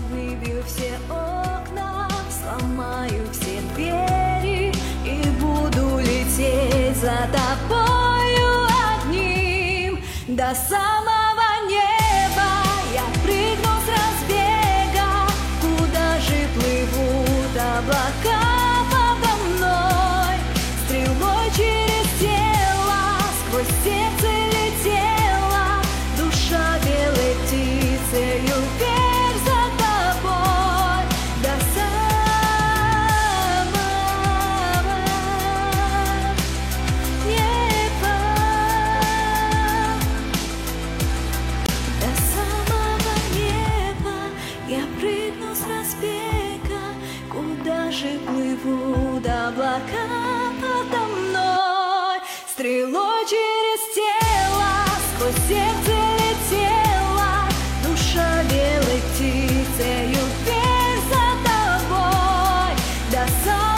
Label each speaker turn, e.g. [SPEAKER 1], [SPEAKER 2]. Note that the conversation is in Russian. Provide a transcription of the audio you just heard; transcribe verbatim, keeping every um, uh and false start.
[SPEAKER 1] выбью все окна, сломаю все двери и буду лететь за тобою одним до самого неба. Я прыгну с разбега, куда же плывут облака подо мной. Стрелой через тело, сквозь сердце летела душа белой птицею вверх за тобой до самого неба. До самого неба я прыгну с разбега, куда же плывут облака подо мной. Стрелой через тело, сквозь сердце летела душа белой птицею вверх за тобой до самого